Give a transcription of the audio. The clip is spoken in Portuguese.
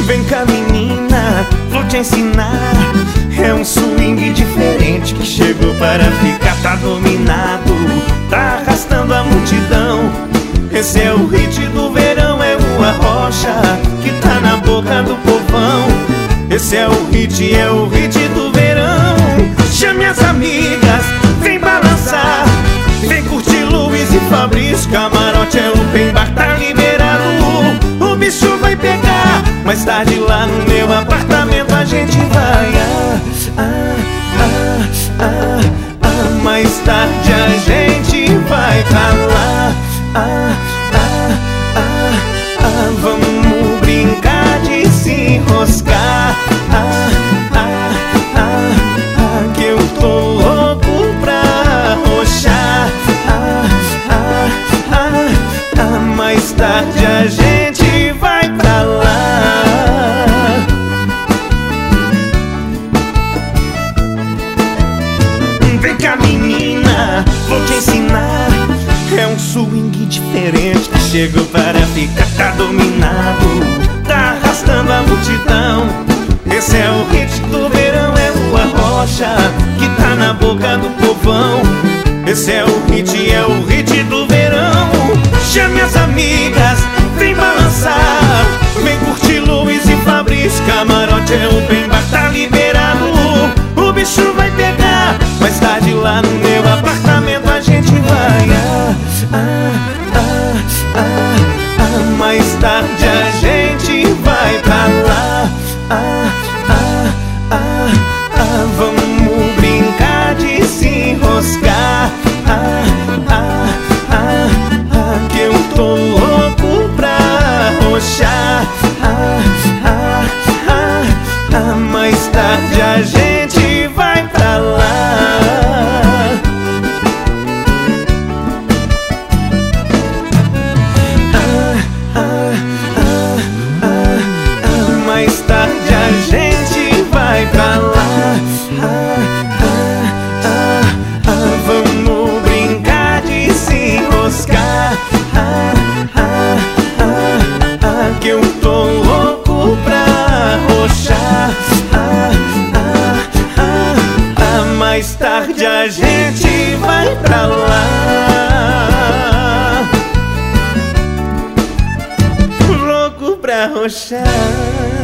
Vem cá menina, vou te ensinar. É um swing diferente que chegou para ficar. Tá dominado, tá arrastando a multidão. Esse é o hit do verão, é o arrocha que tá na boca do povão. Esse é o hit do verão. Chame as amigas, vem balançar. Vem curtir Luiz e Fabrício, camarote é open bar, tá liberado. O bicho vai pegar. Mais tarde lá no meu apartamento a gente vai. Mais tarde a gente vai pra lá. Vamos brincar de se enroscar. Que eu tô louco pra arrochar. Mais tarde a gente vai pra lá. Vem cá menina, vou te ensinar. É um swing diferente que chegou para ficar. Tá dominado, tá arrastando a multidão. Esse é o hit do verão, é o arrocha que tá na boca do povão. Esse é o hit do verão. Chame as amigas, vem balançar. Vem curtir Luiz e Fabrício, camarote é open bar, tá liberado. O bicho vai pegar. Mais tarde lá no meu apartamento a gente vai. Mais tarde a gente vai pra lá. Vamos brincar de se enroscar. Que eu tô louco pra arrochar. Mais tarde a gente vai pra lá. Mais tarde a gente vai pra lá. Vamos brincar de se enroscar. Que eu tô louco pra arrochar. Mais tarde a gente vai pra lá. Louco pra arrochar.